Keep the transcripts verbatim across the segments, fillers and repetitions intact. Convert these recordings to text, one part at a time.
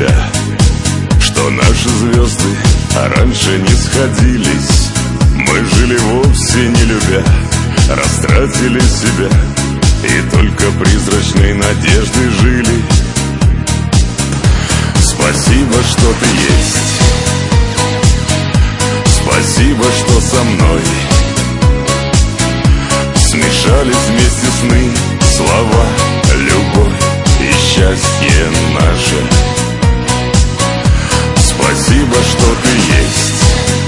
себя, что наши звезды раньше не сходились. Мы жили вовсе не любя, растратили себя и только призрачной надеждой жили. Спасибо, что ты есть. Спасибо, что со мной. Смешались вместе сны, слова, любовь и счастье наше. Спасибо, что ты есть.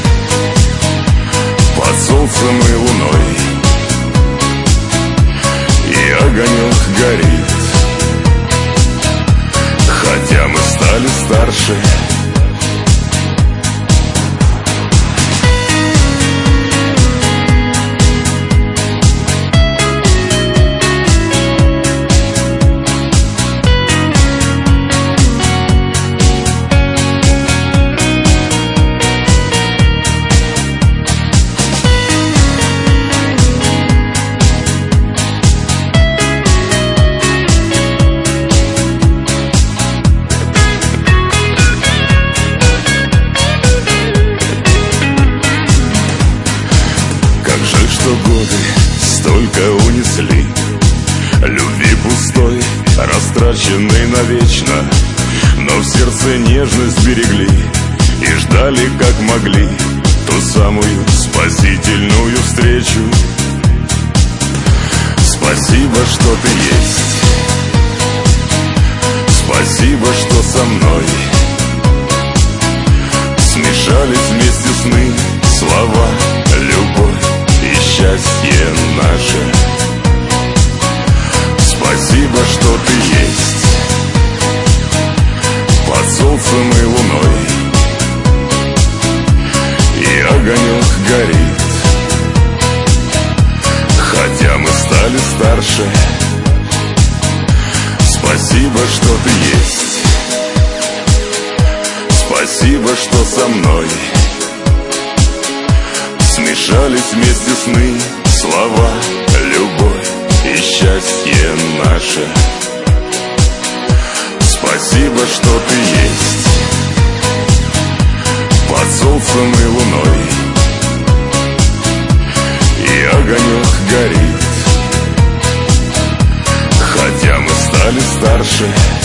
Под солнцем и луной и огонек горит. Хотя мы стали старше. Что годы столько унесли любви пустой, растраченной навечно, но в сердце нежность берегли и ждали, как могли, ту самую спасительную встречу. Спасибо, что ты есть. Спасибо, что со мной. Смешались вместе сны, слова, любовь и счастье наше. Спасибо, что ты есть. Под солнцем и луной и огонек горит. Хотя мы стали старше. Спасибо, что ты есть. Спасибо, что со мной. Смешались вместе сны, слова, любовь и счастье наше. Спасибо, что ты есть. Под солнцем и луной и огонек горит. Хотя мы стали старше.